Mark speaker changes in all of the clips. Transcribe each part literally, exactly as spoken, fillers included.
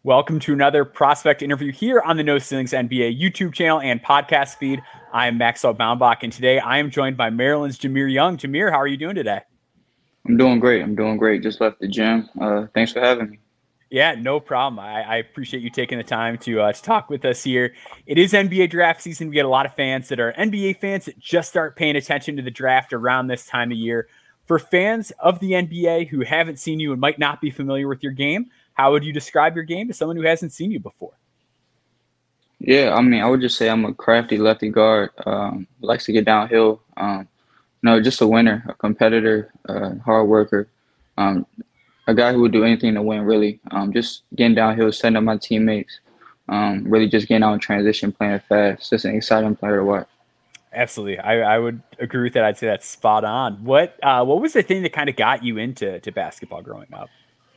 Speaker 1: Welcome to another prospect interview here on the No Ceilings N B A YouTube channel and podcast feed. I am Maxwell Baumbach, and today I am joined by Maryland's Jahmir Young. Jahmir, how are you doing today?
Speaker 2: I'm doing great. I'm doing great. Just left the gym. Uh, thanks for having me.
Speaker 1: Yeah, no problem. I, I appreciate you taking the time to uh, to talk with us here. It is N B A draft season. We get a lot of fans that are N B A fans that just start paying attention to the draft around this time of year. For fans of the N B A who haven't seen you and might not be familiar with your game, how would you describe your game to someone who hasn't seen you before?
Speaker 2: Yeah, I mean, I would just say I'm a crafty lefty guard. Um, likes to get downhill. Um, no, just a winner, a competitor, uh, hard worker, um, a guy who would do anything to win. Really, um, just getting downhill, setting up my teammates. Um, really, just getting out in transition, playing fast. Just an exciting player to watch.
Speaker 1: Absolutely, I, I would agree with that. I'd say that's spot on. What uh, what was the thing that kind of got you into to basketball growing up?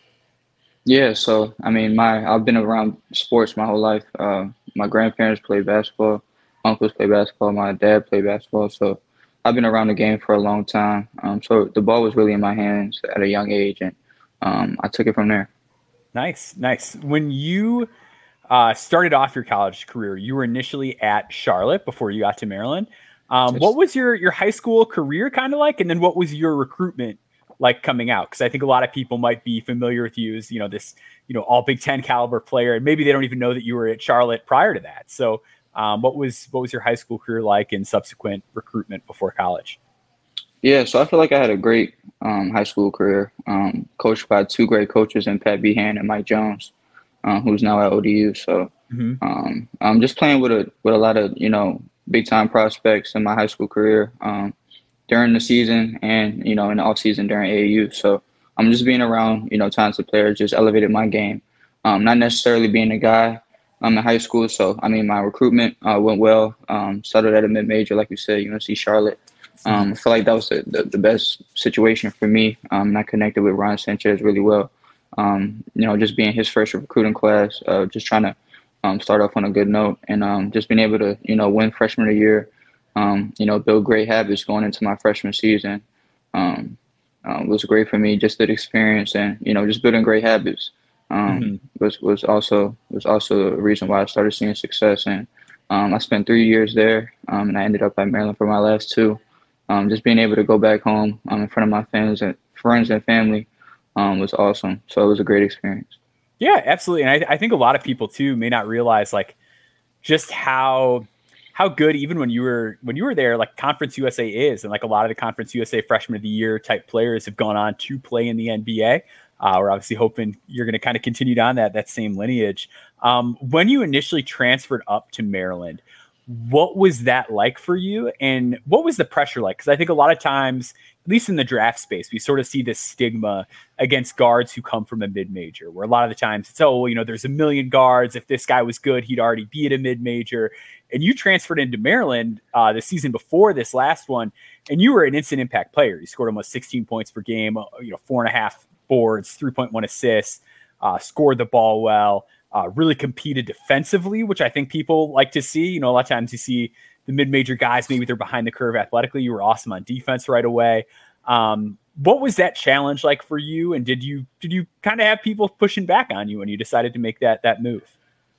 Speaker 2: Yeah, so I mean, my I've been around sports my whole life. Uh, my grandparents played basketball, uncles played basketball, my dad played basketball. So I've been around the game for a long time. Um, so the ball was really in my hands at a young age, and um, I took it from there.
Speaker 1: Nice, nice. When you uh, started off your college career, you were initially at Charlotte before you got to Maryland. Um, what was your your high school career kind of like, and then what was your recruitment like coming out? Because I think a lot of people might be familiar with you as, you know, this, you know, all Big Ten caliber player, and maybe they don't even know that you were at Charlotte prior to that. So um, what was what was your high school career like and subsequent recruitment before college?
Speaker 2: Yeah, so I feel like I had a great um, high school career, um, coached by two great coaches in Pat Behan and Mike Jones, um, who's now at O D U. So
Speaker 1: Mm-hmm.
Speaker 2: um, I'm just playing with a with a lot of, you know, big time prospects in my high school career. Um, during the season and, you know, in the off season during A A U. So I'm just being around, you know, talented players, just elevated my game. Um, not necessarily being a guy um, in high school. So, I mean, my recruitment uh, went well. Um, started at a mid-major, like you said, U N C Charlotte. Um, I feel like that was the, the, the best situation for me. Um, and I connected with Ron Sanchez really well. Um, you know, just being his first recruiting class, uh, just trying to um, start off on a good note and um, just being able to, you know, win freshman of the year. Um, you know, build great habits going into my freshman season. Um, uh, was great for me, just the experience and, you know, just building great habits. Um,
Speaker 1: Mm-hmm.
Speaker 2: was was also was also a reason why I started seeing success. And um, I spent three years there, um, and I ended up at Maryland for my last two. Um, just being able to go back home um, in front of my fans and friends and family um, was awesome. So it was a great experience.
Speaker 1: Yeah, absolutely. And I, I think a lot of people too may not realize like just how how good, even when you were when you were there, like Conference U S A is, and like a lot of the Conference U S A Freshman of the Year type players have gone on to play in the N B A. Uh, we're obviously hoping you're going to kind of continue down that that same lineage. Um, when you initially transferred up to Maryland, what was that like for you, and what was the pressure like? Because I think a lot of times, at least in the draft space, we sort of see this stigma against guards who come from a mid-major, where a lot of the times it's, oh, well, you know, there's a million guards. If this guy was good, he'd already be at a mid-major. And you transferred into Maryland uh, the season before this last one, and you were an instant impact player. You scored almost sixteen points per game, you know, four and a half boards, three point one assists, uh, scored the ball well, uh, really competed defensively, which I think people like to see. You know, a lot of times you see the mid-major guys, maybe they're behind the curve athletically. You were awesome on defense right away. Um, what was that challenge like for you? And did you did you kind of have people pushing back on you when you decided to make that that move?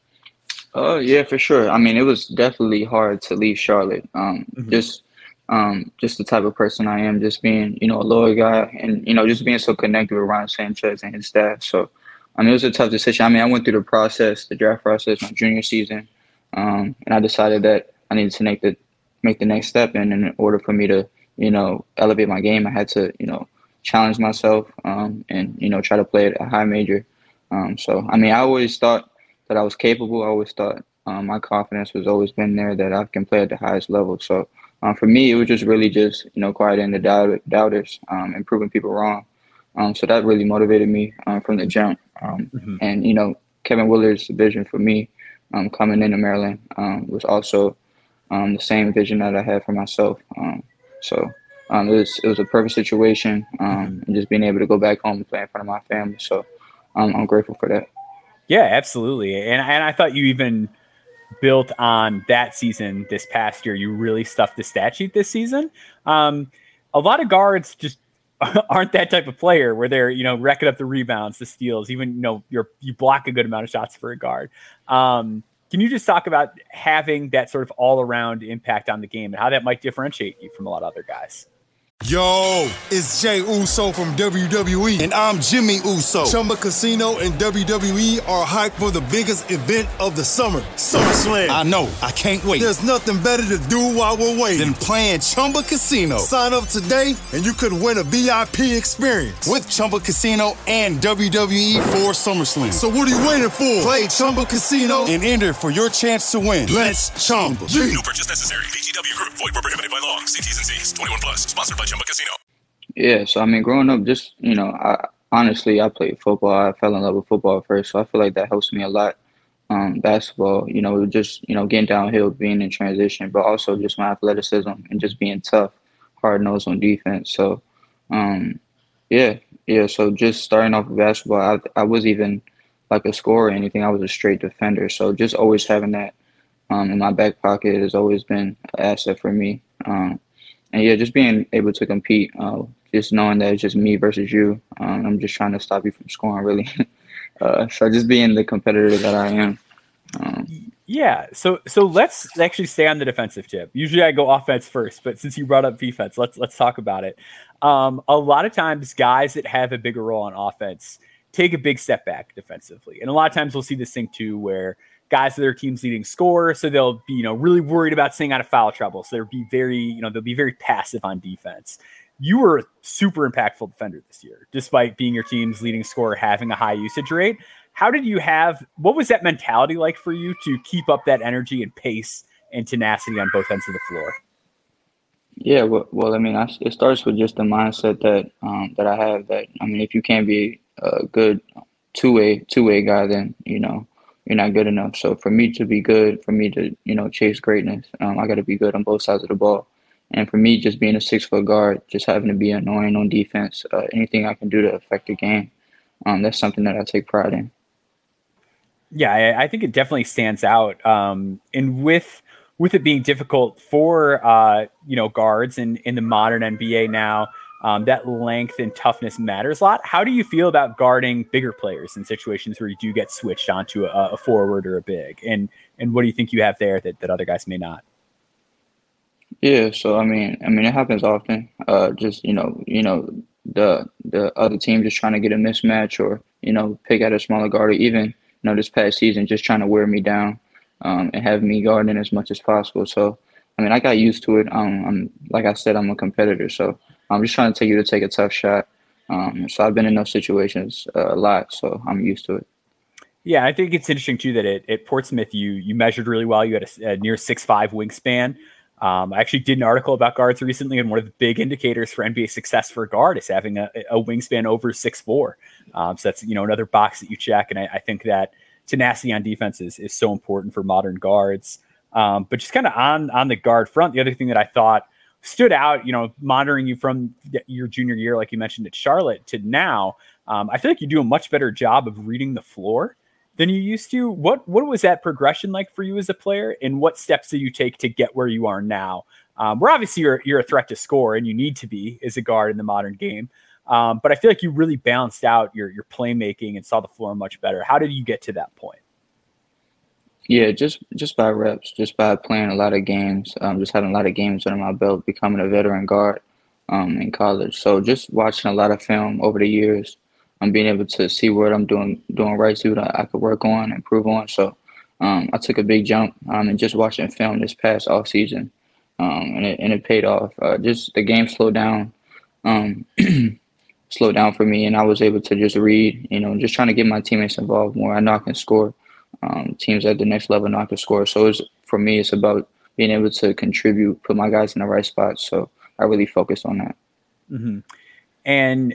Speaker 2: Oh yeah, for sure. I mean, it was definitely hard to leave Charlotte. Um,
Speaker 1: Mm-hmm.
Speaker 2: just, um, just the type of person I am. Just being, you know, a loyal guy, and you know, just being so connected with Ron Sanchez and his staff. So, I mean, it was a tough decision. I mean, I went through the process, the draft process, my junior season, um, and I decided that I needed to make the make the next step. And in order for me to, you know, elevate my game, I had to, you know, challenge myself, um, and you know, try to play at a high major. Um, so, I mean, I always thought that I was capable. I always thought um, my confidence was always been there that I can play at the highest level. So um, for me, it was just really just, you know, quieting the doubt, doubters um, and proving people wrong. Um, so that really motivated me um, from the jump. Um,
Speaker 1: Mm-hmm.
Speaker 2: and, you know, Kevin Willard's vision for me um, coming into Maryland um, was also um, the same vision that I had for myself. Um, so um, it was it was a perfect situation,
Speaker 1: Mm-hmm.
Speaker 2: um, and just being able to go back home and play in front of my family. So um, I'm grateful for that.
Speaker 1: Yeah, absolutely. And and I thought you even built on that season this past year. You really stuffed the stat sheet this season. Um, a lot of guards just aren't that type of player where they're, you know, wrecking up the rebounds, the steals, even, you know, you're, you block a good amount of shots for a guard. Um, can you just talk about having that sort of all around impact on the game and how that might differentiate you from a lot of other guys?
Speaker 3: Yo, it's Jay Uso from W W E, and I'm Jimmy Uso. Chumba Casino and W W E are hyped for the biggest event of the summer, SummerSlam. I know, I can't wait. There's nothing better to do while we're waiting than playing Chumba Casino. Sign up today, and you could win a V I P experience with Chumba Casino and W W E for SummerSlam. So what are you waiting for? Play Chumba Casino and enter for your chance to win. Let's Chumba.
Speaker 4: Yeah. No purchase necessary. V G W Group. Void where prohibited by law. See T's and C's. twenty-one plus. Sponsored by Chumba Casino.
Speaker 2: Yeah, so I mean, growing up, just, you know, I honestly, I played football. I fell in love with football first, so I feel like that helps me a lot. Um, basketball, you know, just, you know, getting downhill, being in transition, but also just my athleticism and just being tough, hard-nosed on defense. So, um, yeah, yeah, so just starting off with basketball, I, I was even like a scorer or anything. I was a straight defender. So just always having that um, in my back pocket has always been an asset for me. Um, and, yeah, just being able to compete, uh, just knowing that it's just me versus you. Um, I'm just trying to stop you from scoring, really. uh, so just being the competitor that I am. Um,
Speaker 1: yeah. So so let's actually stay on the defensive tip. Usually I go offense first, but since you brought up defense, let's let's talk about it. Um, a lot of times guys that have a bigger role on offense take a big step back defensively. And a lot of times we'll see this thing too where guys are their team's leading scorer, so they'll be, you know, really worried about staying out of foul trouble. So they'll be very, you know, they'll be very passive on defense. You were a super impactful defender this year, despite being your team's leading scorer, having a high usage rate. How did you have, what was that mentality like for you to keep up that energy and pace and tenacity on both ends of the floor?
Speaker 2: Yeah, well, well I mean, I, it starts with just the mindset that um, that I have that, I mean, if you can't be a good two-way, two-way guy, then, you know, you're not good enough. So for me to be good, for me to, you know, chase greatness, um, I got to be good on both sides of the ball. And for me, just being a six-foot guard, just having to be annoying on defense, uh, anything I can do to affect the game, um, that's something that I take pride in.
Speaker 1: Yeah, I, I think it definitely stands out. Um, and with with it being difficult for uh, you know guards in, in the modern N B A now, um, that length and toughness matters a lot. How do you feel about guarding bigger players in situations where you do get switched onto a, a forward or a big? And and what do you think you have there that, that other guys may not?
Speaker 2: Yeah, so I mean, I mean, it happens often. Uh, just you know, you know, the the other team just trying to get a mismatch, or you know, pick out a smaller guard, or even you know, this past season just trying to wear me down, um, and have me guarding as much as possible. So, I mean, I got used to it. Um, I'm like I said, I'm a competitor, so I'm just trying to take you to take a tough shot. Um, so I've been in those situations uh, a lot, so I'm used to it.
Speaker 1: Yeah, I think it's interesting too that at, at Portsmouth you you measured really well. You had a, a near six five wingspan. Um, I actually did an article about guards recently, and one of the big indicators for N B A success for a guard is having a, a wingspan over six four. Um, so that's, you know, another box that you check. And I, I think that tenacity on defense is, is so important for modern guards. Um, but just kind of on, on the guard front, the other thing that I thought stood out, you know, monitoring you from your junior year, like you mentioned at Charlotte, to now, um, I feel like you do a much better job of reading the floor than you used to. What what was that progression like for you as a player, and what steps do you take to get where you are now? Um, where obviously you're you're a threat to score, and you need to be as a guard in the modern game. Um, but I feel like you really balanced out your your playmaking and saw the floor much better. How did you get to that point?
Speaker 2: Yeah, just just by reps, just by playing a lot of games, um, just having a lot of games under my belt, becoming a veteran guard um, in college. So just watching a lot of film over the years. I'm being able to see what I'm doing doing right, see what I, I could work on, improve on. So um, I took a big jump, um, and just watching film this past off season, um, and it and it paid off. Uh, just the game slowed down, um, slowed down for me, and I was able to just read, you know, just trying to get my teammates involved more. I know I can score. Um, teams at the next level know I can score. So it's, for me, it's about being able to contribute, put my guys in the right spots. So I really focused on that.
Speaker 1: Mm-hmm. And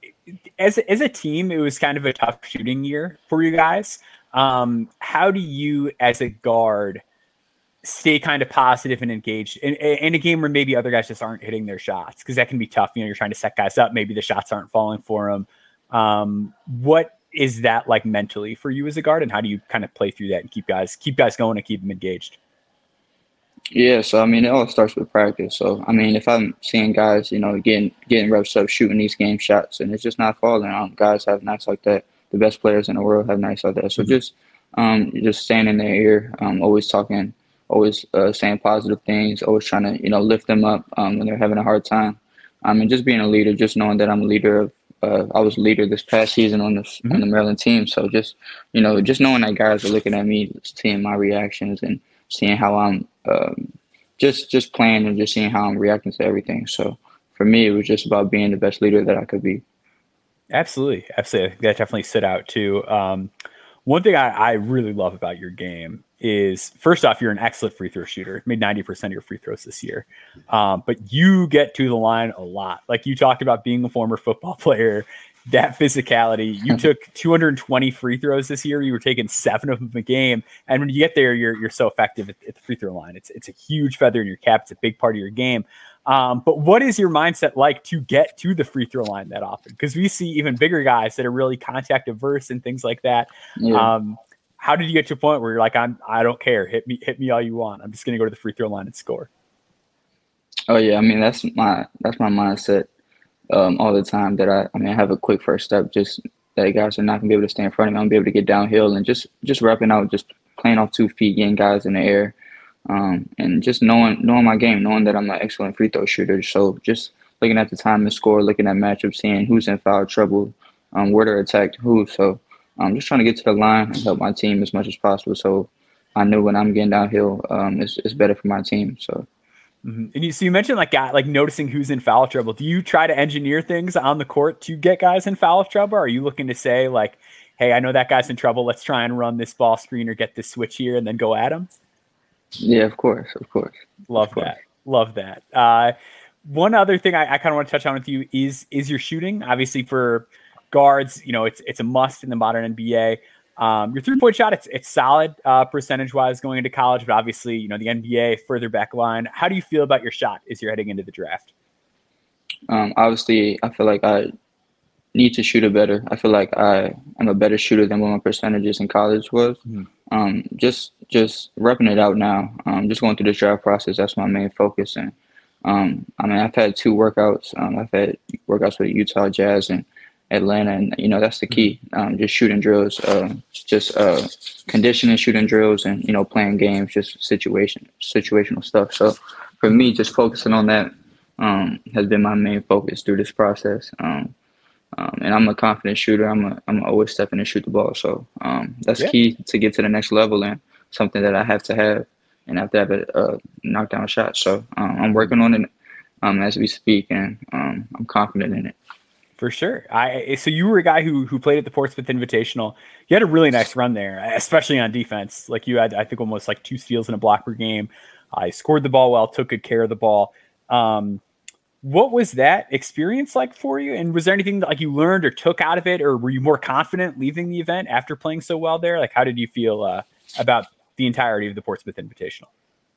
Speaker 1: As as a team, it was kind of a tough shooting year for you guys. Um, how do you, as a guard, stay kind of positive and engaged in, in a game where maybe other guys just aren't hitting their shots? Because that can be tough. You know, you're trying to set guys up. Maybe the shots aren't falling for them. Um, what is that like mentally for you as a guard, and how do you kind of play through that and keep guys keep guys going and keep them engaged?
Speaker 2: Yeah, so I mean, it all starts with practice. So I mean, if I'm seeing guys, you know, getting getting reps up, shooting these game shots, and it's just not falling, um, guys have nights like that. The best players in the world have nights like that. So
Speaker 1: Mm-hmm.
Speaker 2: just um, just staying in their ear, um, always talking, always uh, saying positive things, always trying to you know lift them up um, when they're having a hard time. I mean, just being a leader, just knowing that I'm a leader of. Uh, I was a leader this past season on the
Speaker 1: Mm-hmm.
Speaker 2: on the Maryland team. So just you know, just knowing that guys are looking at me, seeing my reactions, and seeing how I'm. Um, just just playing and just seeing how I'm reacting to everything. So for me, it was just about being the best leader that I could be.
Speaker 1: Absolutely. Absolutely. I think that definitely stood out too. Um, one thing I, I really love about your game is, first off, you're an excellent free throw shooter. Made ninety percent of your free throws this year. Um, but you get to the line a lot. Like you talked about being a former football player, that physicality. You took two hundred twenty free throws this year. You were taking seven of them a game. And when you get there, you're you're so effective at, at the free throw line. It's it's a huge feather in your cap. It's a big part of your game. Um, but what is your mindset like to get to the free throw line that often? Because we see even bigger guys that are really contact averse and things like that.
Speaker 2: Yeah.
Speaker 1: Um, how did you get to a point where you're like, I'm, I don't care. Hit me, hit me all you want. I'm just going to go to the free throw line and score.
Speaker 2: Oh yeah. I mean, that's my, that's my mindset, um, all the time that I, I mean, I have a quick first step, just that guys are not gonna be able to stay in front of me. I'm gonna be able to get downhill and just, just repping out, just playing off two feet, getting guys in the air. Um, and just knowing, knowing my game, knowing that I'm an excellent free throw shooter. So just looking at the time and score, looking at matchups, seeing who's in foul trouble, um, where to attack who. So I'm um, just trying to get to the line and help my team as much as possible. So I know when I'm getting downhill, um, it's, it's better for my team. So.
Speaker 1: Mm-hmm. And you, so you mentioned like guy, like noticing who's in foul trouble. Do you try to engineer things on the court to get guys in foul trouble? Or are you looking to say like, hey, I know that guy's in trouble. Let's try and run this ball screen or get this switch here and then go at him?
Speaker 2: Yeah, of course. Of course.
Speaker 1: Love
Speaker 2: of course.
Speaker 1: that. Love that. Uh, one other thing I, I kind of want to touch on with you is, is your shooting. Obviously for guards, you know, it's, it's a must in the modern N B A. Um, your three point shot, it's, it's solid uh, percentage wise going into college, but obviously, you know, the N B A further back line. How do you feel about your shot as you're heading into the draft?
Speaker 2: Um, obviously I feel like I need to shoot it better. I feel like I am a better shooter than what my percentages in college was. Mm-hmm. Um, just, just repping it out now. Um, just going through the draft process. That's my main focus. And, um, I mean, I've had two workouts. Um, I've had workouts with Utah Jazz and Atlanta, and you know that's the key. Um, just shooting drills, uh, just uh, conditioning, shooting drills, and you know playing games, just situation, situational stuff. So for me, just focusing on that um, has been my main focus through this process. Um, um, and I'm a confident shooter. I'm a, I'm always stepping to shoot the ball. So um, that's
Speaker 1: yeah.
Speaker 2: key to get to the next level, and something that I have to have, and I have to have a uh, knockdown shot. So um, I'm working on it um, as we speak, and um, I'm confident in it.
Speaker 1: For sure. I so you were a guy who who played at the Portsmouth Invitational. You had a really nice run there, especially on defense. Like you had, I think, almost like two steals and a block per game. I uh, scored the ball well, took good care of the ball. Um, what was that experience like for you? And was there anything that, like you learned or took out of it, or were you more confident leaving the event after playing so well there? Like, how did you feel uh, about the entirety of the Portsmouth Invitational?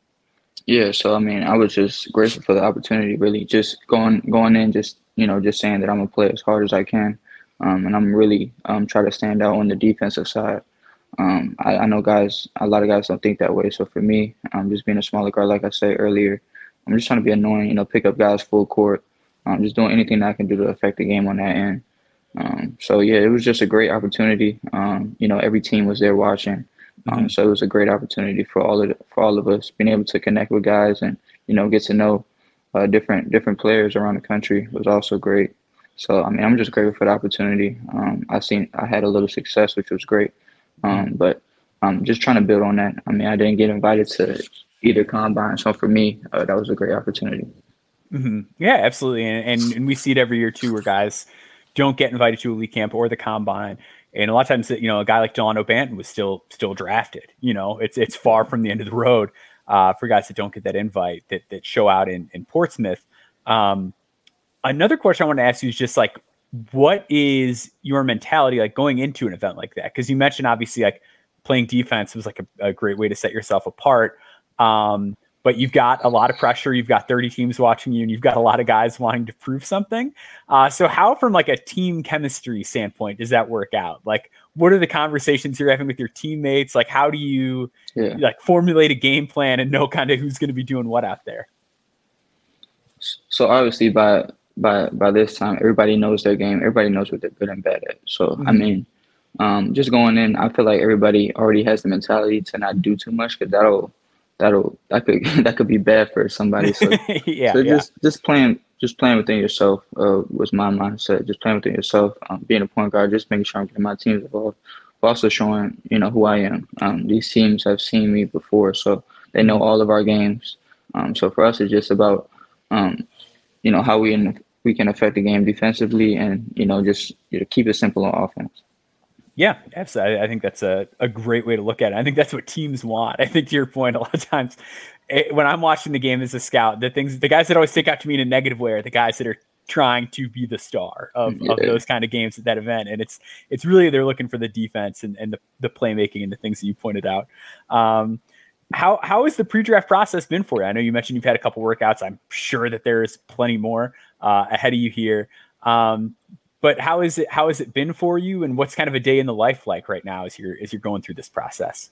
Speaker 2: Yeah, so I mean, I was just grateful for the opportunity. Really, just going going in, just you know, just saying that I'm gonna play as hard as I can, um, and I'm really um, try to stand out on the defensive side. Um, I, I know guys, a lot of guys don't think that way. So for me, um, just being a smaller guard, like I said earlier, I'm just trying to be annoying. You know, pick up guys full court. Um, just doing anything that I can do to affect the game on that end. Um, so yeah, it was just a great opportunity. Um, you know, every team was there watching. Um, mm-hmm. So it was a great opportunity for all of the, for all of us being able to connect with guys and you know get to know uh, different different players around the country was also great. So I mean I'm just grateful for the opportunity. Um, I seen I had a little success, which was great, um, but I'm just trying to build on that. I mean I didn't get invited to either combine, so for me uh, that was a great opportunity.
Speaker 1: Mm-hmm. Yeah, absolutely, and, and and we see it every year too, where guys don't get invited to elite camp or the combine. And a lot of times, you know, a guy like Delano Banton was still still drafted. You know, it's it's far from the end of the road uh, for guys that don't get that invite that that show out in, in Portsmouth. Um, another question I want to ask you is just like, what is your mentality like going into an event like that? Because you mentioned obviously like playing defense was like a, a great way to set yourself apart. Um, but you've got a lot of pressure. You've got thirty teams watching you, and you've got a lot of guys wanting to prove something. Uh, so how, from like a team chemistry standpoint, does that work out? Like, what are the conversations you're having with your teammates? Like, how do you
Speaker 2: Yeah.
Speaker 1: like formulate a game plan and know kind of who's going to be doing what out there?
Speaker 2: So obviously by by by this time, everybody knows their game. Everybody knows what they're good and bad at. So
Speaker 1: Mm-hmm.
Speaker 2: I mean, um, just going in, I feel like everybody already has the mentality to not do too much because that'll that'll that could that could be bad for somebody. So
Speaker 1: yeah,
Speaker 2: so
Speaker 1: yeah.
Speaker 2: just just playing just playing within yourself uh, was my mindset. Just playing within yourself, um, being a point guard, just making sure I'm getting my teams involved, but also showing you know who I am. Um, these teams have seen me before, so they know all of our games. Um, so for us, it's just about um, you know how we in, we can affect the game defensively, and you know just you know, keep it simple on offense.
Speaker 1: Yeah, absolutely. I think that's a, a great way to look at it. I think that's what teams want. I think to your point, a lot of times it, when I'm watching the game as a scout, the things, the guys that always stick out to me in a negative way are the guys that are trying to be the star of,
Speaker 2: Yeah.
Speaker 1: of those kind of games at that event. And it's, it's really, they're looking for the defense and, and the, the playmaking and the things that you pointed out. Um, how, how has the pre-draft process been for you? I know you mentioned you've had a couple workouts. I'm sure that there's plenty more uh, ahead of you here. Um, But how is it? How has it been for you, and what's kind of a day in the life like right now as you're as you're going through this process?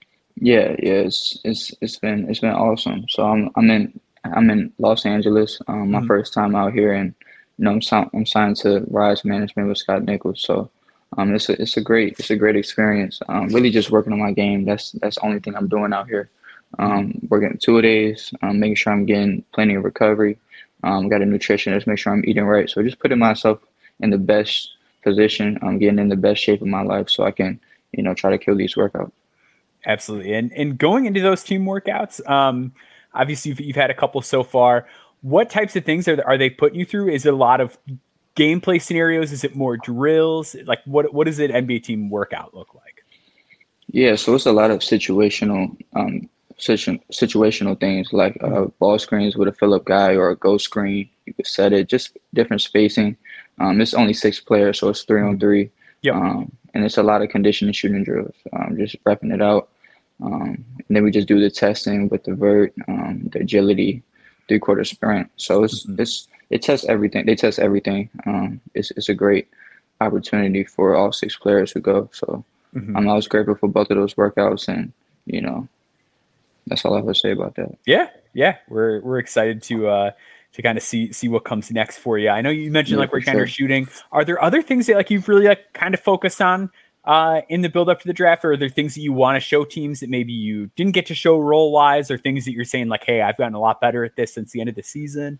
Speaker 2: Yeah, yeah, it's it's it's been it's been awesome. So I'm I'm in I'm in Los Angeles, um, my
Speaker 1: Mhm.
Speaker 2: first time out here, and you know I'm si- I'm signed to Rise Management with Scott Nichols. So um, it's a it's a great it's a great experience. Um, really just working on my game. That's that's the only thing I'm doing out here. Um, working two a days, um, making sure I'm getting plenty of recovery. Um, got a nutritionist, make sure I'm eating right. So just putting myself in the best position, I'm getting in the best shape of my life so I can, you know, try to kill these workouts.
Speaker 1: Absolutely. And and going into those team workouts, um, obviously you've, you've had a couple so far. What types of things are are they putting you through? Is it a lot of gameplay scenarios? Is it more drills? Like what what does an N B A team workout look like?
Speaker 2: Yeah, so it's a lot of situational um situ- situational things like uh, ball screens with a fill-up guy or a go screen. You could set it, just different spacing. Um, it's only six players, so it's three on three.
Speaker 1: Yep.
Speaker 2: Um, and it's a lot of conditioning shooting drills, um, just repping it out. Um, and then we just do the testing with the vert, um, the agility, three quarter sprint. So it's
Speaker 1: Mhm.
Speaker 2: it's it tests everything. They test everything. Um, it's it's a great opportunity for all six players to go. So
Speaker 1: Mhm.
Speaker 2: um, I was grateful for both of those workouts, and you know, that's all I have to say about that.
Speaker 1: Yeah, yeah, we're we're excited to uh, to kind of see see what comes next for you. I know you mentioned
Speaker 2: Yeah,
Speaker 1: like
Speaker 2: for
Speaker 1: we're kind of
Speaker 2: sure.
Speaker 1: shooting. Are there other things that like you've really like kind of focused on uh, in the build up to the draft, or are there things that you want to show teams that maybe you didn't get to show role wise, or things that you're saying like, hey, I've gotten a lot better at this since the end of the season?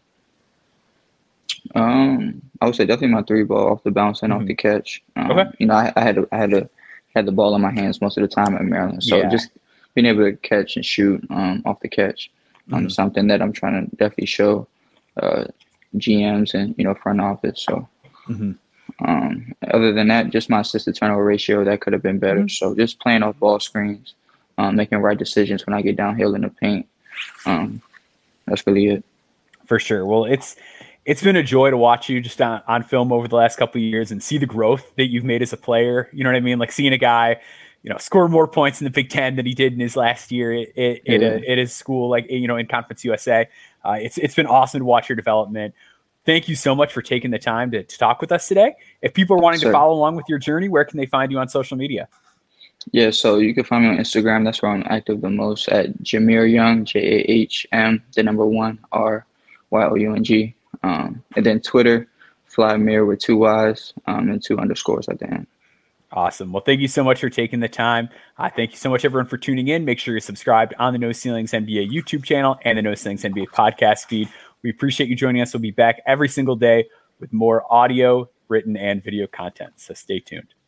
Speaker 2: Um, I would say definitely my three ball off the bounce and
Speaker 1: Mhm.
Speaker 2: off the catch. Um,
Speaker 1: Okay.
Speaker 2: You know, I, I had to, I had to had the ball in my hands most of the time at Maryland, so
Speaker 1: Yeah.
Speaker 2: just being able to catch and shoot um, off the catch, um,
Speaker 1: Mhm.
Speaker 2: something that I'm trying to definitely show uh, G Ms and you know front office. So,
Speaker 1: Mhm.
Speaker 2: um, other than that, just my assist to turnover ratio that could have been better.
Speaker 1: Mhm.
Speaker 2: So just playing off ball screens, um, making right decisions when I get downhill in the paint. Um, that's really it.
Speaker 1: For sure. Well, it's it's been a joy to watch you just on, on film over the last couple of years and see the growth that you've made as a player. You know what I mean? Like seeing a guy, you know, score more points in the Big Ten than he did in his last year at, at,
Speaker 2: Yeah.
Speaker 1: at, a, at his school, like, you know, in Conference U S A. Uh, it's It's been awesome to watch your development. Thank you so much for taking the time to, to talk with us today. If people are wanting
Speaker 2: Sure.
Speaker 1: to follow along with your journey, where can they find you on social media?
Speaker 2: Yeah, so you can find me on Instagram. That's where I'm active the most at Jahmir Young, J A H M, the number one, R Y O U N G. Um, and then Twitter, Flymir with two Y's um, and two underscores at the end.
Speaker 1: Awesome. Well, thank you so much for taking the time. Uh, thank you so much, everyone, for tuning in. Make sure you're subscribed on the No Ceilings N B A YouTube channel and the No Ceilings N B A podcast feed. We appreciate you joining us. We'll be back every single day with more audio, written, and video content. So stay tuned.